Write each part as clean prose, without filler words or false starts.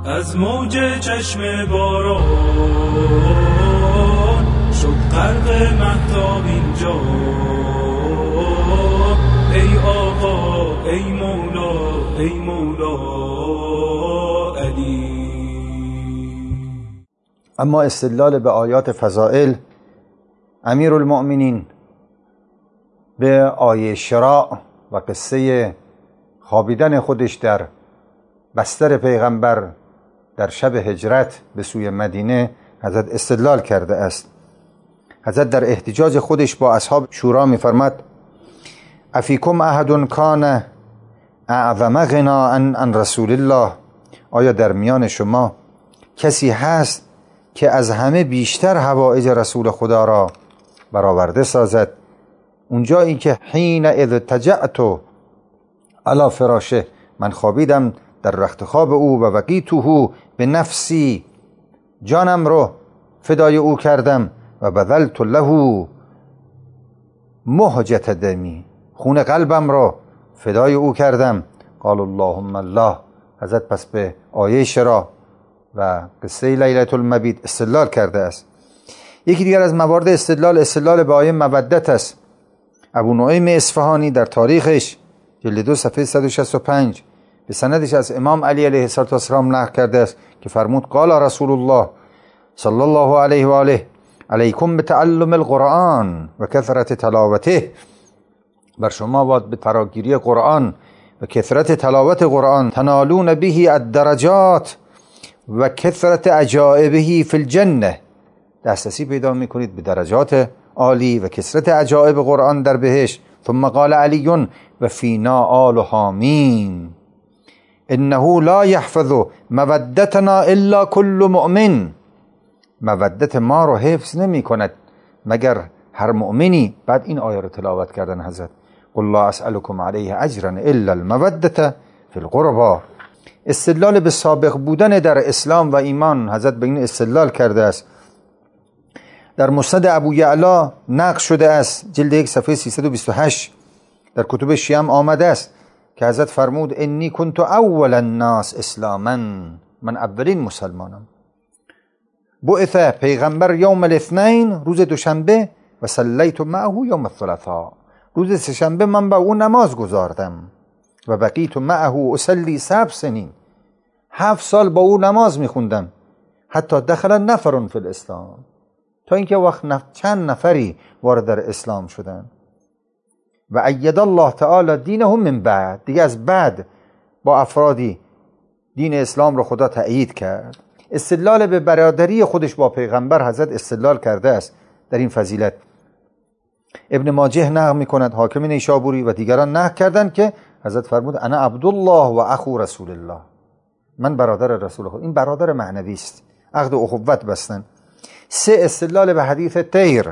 از موج چشم باران شد غرق مهتاب اینجا. ای آقا ای مولا علی. اما استدلال به آیات فضائل امیرالمؤمنین به آیه شراء و قصه خوابیدن خودش در بستر پیغمبر در شب هجرت به سوی مدینه حضرت استدلال کرده است. حضرت در احتجاج خودش با اصحاب شورا می‌فرماد افیکم احد کان اعظم غنا عن رسول الله. آیا در میان شما کسی هست که از همه بیشتر حوائج رسول خدا را برآورده سازد؟ اونجایی که حین اذ تجعت علی فراشه، من خوابیدم در رخت خواب او، و وقیته به نفسی، جانم رو فدای او کردم، و بذلت له مهجت دمی، خون قلبم رو فدای او کردم. قال اللهم الله. حضرت پس به آیه شراء و قصه لیلة المبیت استدلال کرده است. یکی دیگر از موارد استدلال به آیه مودت است. ابو نعیم اصفهانی در تاریخش جلد 2 صفحه 165 به سندش از امام علی علیه السلام نقل کرده است که فرمود قال رسول الله صلی الله علیه و آله علیکم بتعلم القرآن و کثرت تلاوته. بر شما باید به فراگیری قرآن و کثرت تلاوت قرآن تنالون به الدرجات و کثرت عجائبه فی الجنه، دسترسی پیدا میکنید به درجات عالی و کثرت عجائب قرآن در بهشت. ثم قال علی و فینا آل حامین انه لا یحفظ مودتنا الا کل مؤمن. مودت ما رو حفظ نمی کند مگر هر مؤمنی. بعد این آیه رو تلاوت کردن حضرت قل لا اسألكم علیه اجرا الا المودة فی القربى. استدلال به سابق بودن در اسلام و ایمان، حضرت به این استدلال کرده است. در مسند ابو یعلا نقل شده است، جلد 1 صفحه 328 در کتب شیعه آمده است که حضرت فرمود انی کنت اول الناس اسلاما، من اولین مسلمانم. بعث پیغمبر یوم الاثنین، روز دوشنبه، و صلیت معه یوم الثلاثاء، روز سه‌شنبه من با او نماز گذاردم. و بقیت معه اصلی 7 سنین، 7 سال با او نماز میخوندم. حتی دخل نفر فی الاسلام، تا اینکه وقت چند نفری وارد در اسلام شدن. و اید الله تعالی دینهم من بعد، دیگه از بعد با افرادی دین اسلام رو خدا تأیید کرد. استدلال به برادری خودش با پیغمبر حضرت استدلال کرده است در این فضیلت. ابن ماجه نقل میکند، حاکم نیشابوری و دیگران نقل کردند که حضرت فرمود انا عبدالله و اخو رسول الله، من برادر رسول خدا. این برادر معنوی است، عقد اخوت بستن. 3 استدلال به حدیث طیر.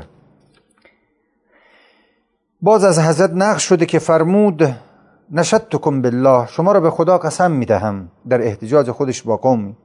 باز از حضرت نقل شده که فرمود نشدتکم بالله، شما را به خدا قسم میدهم، در احتجاج خودش با قومی.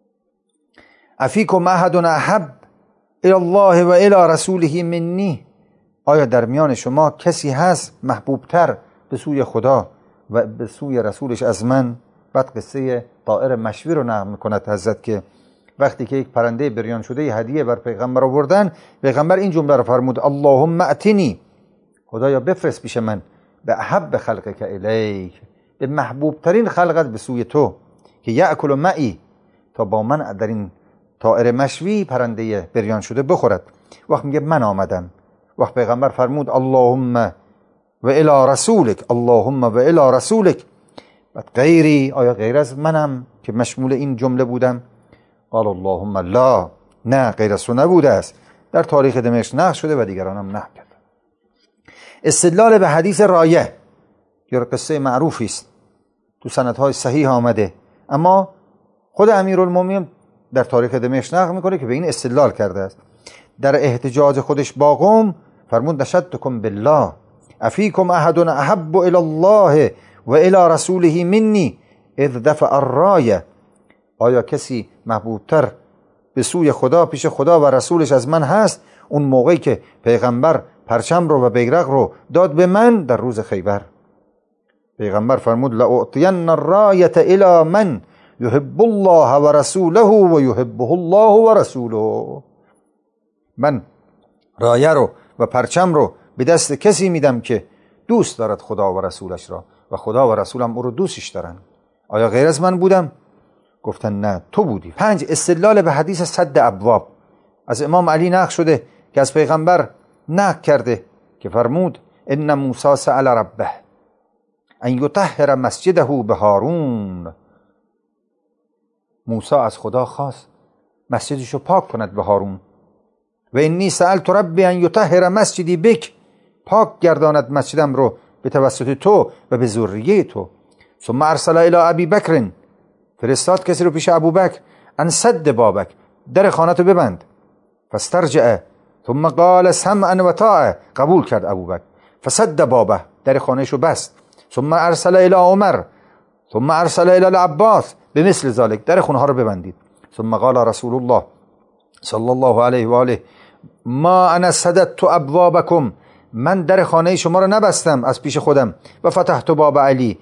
افیکم احد احب الی الله و الی رسوله منی، آیا در میان شما کسی هست محبوبتر به سوی خدا و به سوی رسولش از من؟ بعد قصه طائر مشوی رو نقل میکند حضرت که وقتی که یک پرنده بریان شده هدیه بر پیغمبر آوردن، پیغمبر این جمله رو فرمود اللهم اتنی، خدایا بفرست پیش من به احب خلقک الیک، به محبوب ترین خلقت به سوی تو، که یأکل معی، تا با من در این طائر مشوی پرنده بریان شده بخورد. وقت میگه من آمدم، وقت پیغمبر فرمود اللهم و الی رسولک، اللهم و الی رسولک. بعد غیری، آیا غیر از منم که مشمول این جمله بودم؟ قال اللهم لا، نه غیر از تو نبوده است. در تاریخ دمشق نقل شده و دیگران هم نقل کرده. استدلال به حدیث رایه، یا قصه معروفی است، تو سندهای صحیح آمده، اما خود امیرالمومنین در تاریخ دمشق نقل میکنه که به این استدلال کرده است. در احتجاج خودش با قوم فرمود نشدتکم بالله افیکم احد احب الی الله و الی رسوله منی اذ دفع الرایه، آیا کسی محبوبتر به سوی خدا، پیش خدا و رسولش از من هست اون موقعی که پیغمبر پرچم رو و بیرق رو داد به من در روز خیبر؟ پیغمبر فرمود لأعطین الرایة الی من یحب الله و رسوله و یحبه الله و رسوله. من رایه رو و پرچم رو به دست کسی میدم که دوست دارد خدا و رسولش را و خدا و رسولم او رو دوستش دارن. آیا غیر از من بودم؟ گفتن نه تو بودی. 5. استدلال به حدیث سد ابواب. از امام علی نقل شده که از پیغمبر نقل کرده که فرمود ان موسی سأل ربه ان یطهر مسجده به هارون. موسی از خدا خواست مسجدشو پاک کند به هارون. و انی سألت ربی ان یطهر مسجدی بک، پاک گرداند مسجدم رو به توسط تو و به ذریه تو. ثم ارسل الی ابی بکر، فرستاد کسی رو پیش ابوبکر، ان سد بابک، در خانه‌تو ببند. فاسترجع ثم قال سمعا و طاعه، قبول کرد ابوبکر. فسد بابه، در خانه‌شو بست. ثم ارسل الی عمر ثم ارسل الی العباس بمثل ذلك، در خونه ها رو ببندید. ثم قال رسول الله صلی الله علیه و آله ما انا سددت ابوابکم، من در خانه شما رو نبستم از پیش خودم. و فتحت باب علی،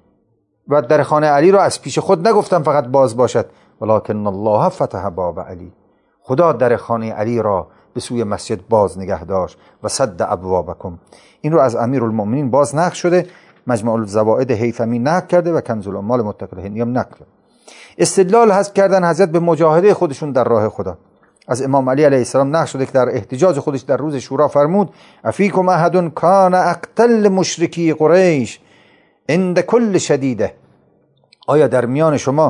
و در خانه علی رو از پیش خود نگفتم فقط باز باشد، ولکن الله فتح باب علی، خدا در خانه علی را به سوی مسجد باز نگه داشت. و سد ابوابکم، این رو از امیرالمؤمنین باز نقل شده، مجمع الزوائد هیثمی نقل کرده و کنز العمال متقی الهندی هم نقل کرده. استدلال حذف کردن حضرت به مجاهده خودشون در راه خدا. از امام علی علیه السلام نقل شده که در احتجاج خودش در روز شورا فرمود افیکم احد کان اقتل مشرکی قریش عند کل شدیده، آیا در میان شما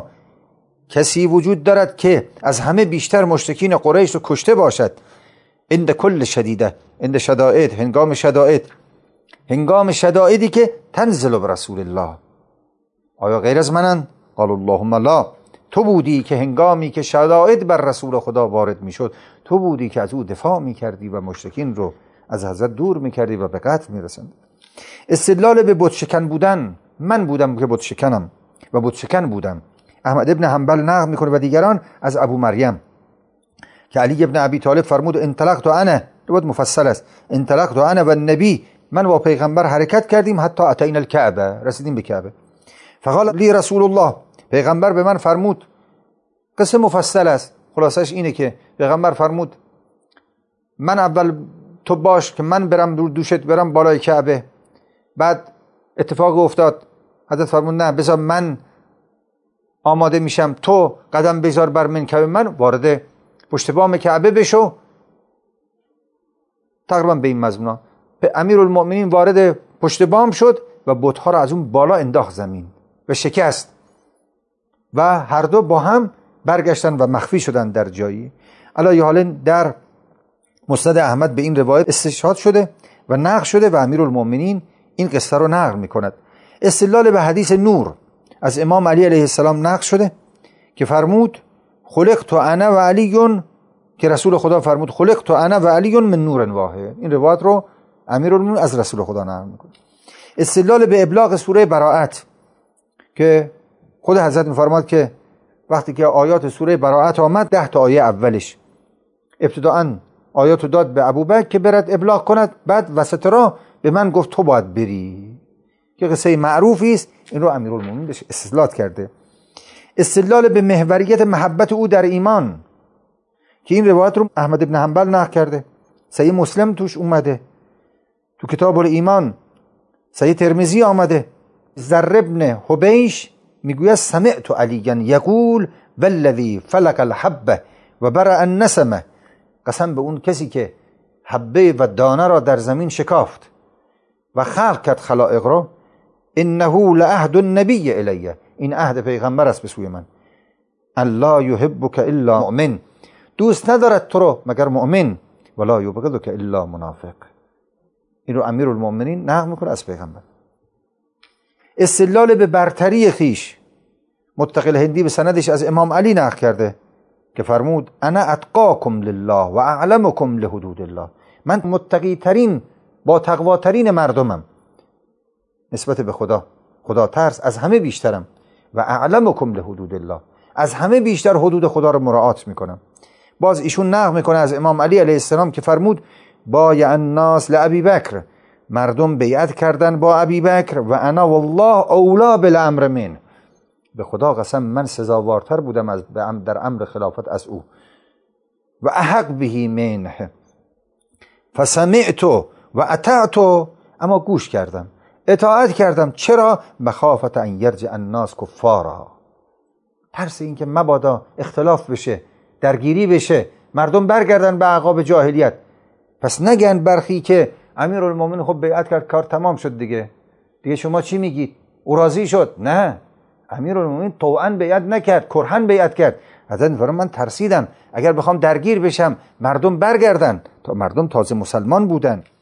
کسی وجود دارد که از همه بیشتر مشرکین قریش رو کشته باشد؟ عند کل شدیده، عند شدائد، هنگام شدائد، هنگام شدائدی که تنزل برسول الله. آیا غیر از منن؟ قال اللهم لا، تو بودی که هنگامی که شدائد بر رسول خدا وارد میشد تو بودی که از او دفاع میکردی و مشرکین رو از حضرت دور میکردی و به قتل میرسند. استدلال به بت شکن بودن، من بودم که بت شکنم و بت شکن بودم. احمد ابن حنبل نقل میکنه و دیگران از ابو مریم که علی ابن ابی طالب فرمود انطلقت انا، روایت مفصل است، انطلقت انا و النبی، من با پیغمبر حرکت کردیم حتی اتینا الکعبه، رسیدیم به کعبه. فقال لی رسول الله، پیغمبر به من فرمود، قصه مفصل است، خلاصش اینه که پیغمبر فرمود من اول تو باش که من برم دوشت برم بالای کعبه. بعد اتفاق افتاد، حضرت فرمود نه بذار من آماده میشم، تو قدم بذار بر منکب من، وارد پشت بام کعبه بشو. تقریبا به این مضمون امیرالمؤمنین وارد پشت بام شد و بت‌ها را از اون بالا انداخت زمین و شکست و هر دو با هم برگشتن و مخفی شدن در جایی. علی حال در مسند احمد به این روایت استشهاد شده و نقل شده و امیرالمؤمنین این قصه رو نقل میکند. استدلال به حدیث نور از امام علی علیه السلام نقل شده که فرمود خلقت انا و علی، که رسول خدا فرمود خلقت انا و علی من نور واحد. این روایت رو امیرالمؤمنین از رسول خدا نقل میکنه. استدلال به ابلاغ سوره براءت که خود حضرت میفرماد که وقتی که آیات سوره براءت آمد 10 تا آیه اولش ابتداءً آیاتو داد به ابوبکر که برد ابلاغ کند، بعد وسط را به من گفت تو باید بری، که قصه معروفی است. این رو امیرالمؤمنین بهش استدلال کرده. استدلال به محوریت محبت او در ایمان که این روایت رو احمد ابن حنبل نقل کرده، صحیح مسلم توش اومده، تو کتاب الایمان صحیح ترمذی آمده. زر ابن حبیش میگوید سمعت علیاً یقول والذی فلق الحبه و برأ النسمه، قسم به اون کسی که حبه و دانه را در زمین شکافت و خلق کرد خلائق را، انه لعهد النبی الیه، این عهد پیغمبر است به سوی من، الله یحبک الا مؤمن، دوست ندارد تو رو مگر مؤمن، ولا یبغضک الا منافق. این رو امیرالمؤمنین نقل میکنه از پیغمبر. استدلال به برتری خیش متقی الهندی به سندش از امام علی نقل کرده که فرمود انا اتقاکم لله و اعلمکم لحدود الله، من متقی ترین با تقوا ترین مردمم نسبت به خدا ترس از همه بیشترم، و اعلمکم لحدود الله، از همه بیشتر حدود خدا رو مراعات میکنم. باز ایشون نقل میکنه از امام علی علیه السلام که فرمود بایع الناس لابی بکر، مردم بیعت کردن با ابی بکر، و انا والله اولا بالامر من، به خدا قسم من سزاوارتر بودم از در امر خلافت از او. و احق بهی منه فسمعت و اطعت، اما گوش کردم، اطاعت کردم. چرا؟ مخافت ان یرجع الناس کفارا، ترس این که مبادا اختلاف بشه، درگیری بشه، مردم برگردن به اعقاب جاهلیت. پس نگن برخی که امیرالمومنین خب بیعت کرد، کار تمام شد دیگه شما چی میگید؟ او راضی شد. نه، امیرالمومنین طوعا بیعت نکرد، کرها بیعت کرد. حضرت میفرمایند من ترسیدم اگر بخوام درگیر بشم مردم برگردن، تا مردم تازه مسلمان بودن.